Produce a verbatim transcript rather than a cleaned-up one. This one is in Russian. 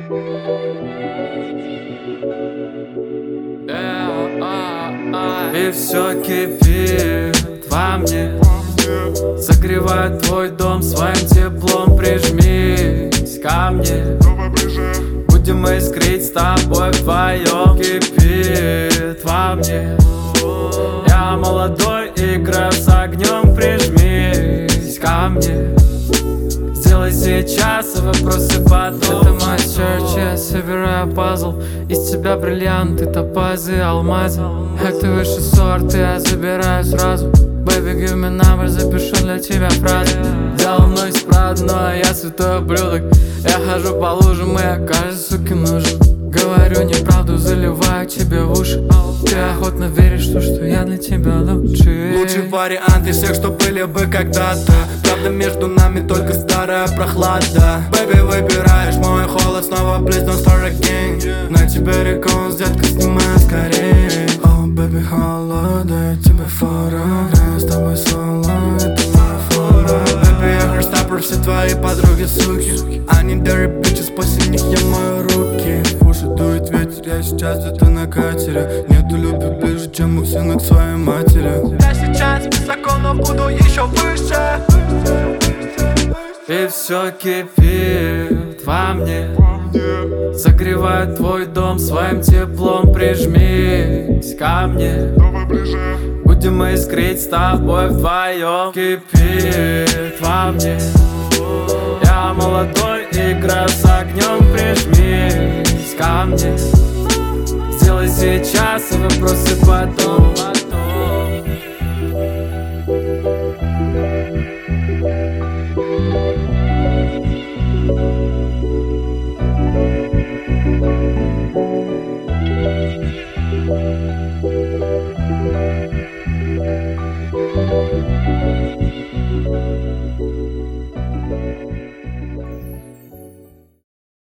И все кипит во мне, согревает твой дом своим теплом. Прижмись ко мне, будем искрить с тобой вдвоем. Кипит во мне, я молодой, играю с огнем. Прижмись ко мне, сделай сейчас, а вопросы потом. Это мой сердце, я собираю пазл. Из тебя бриллианты, топазы, алмазы. Это высший сорт, и я забираю сразу. Baby, give me number, запишу для тебя фразы. Дело мной исправно, я святой ублюдок. Я хожу по лужам, и я каждой суке нужен. Говорю неправду, заливаю тебе в уши. Ты охотно веришь в то, что я для тебя лучший. Лучший вариант из всех, что были бы когда-то. Правда, между нами только старая прохлада. Baby, выбираешь мой холод, снова please don't start again. На тебе рекон, детка, снимай скорее. Oh, baby, холода, я тебе фора. Играю с тобой соло, это моя фора. Baby, я херстапper, все твои подруги суки. Они dirty bitches, после них я мою руки. В уши дует ветер, я сейчас где-то на катере. Нету любви ближе, чем мой сын к своей матери. Я сейчас высоко, но буду еще выше. И все кипит во мне, согревает твой дом своим теплом. Прижмись ко мне, будем искрить с тобой вдвоем. Кипит во мне, я молодой, играю с огнем. Прижмись ко мне, сделай сейчас, а вопросы потом.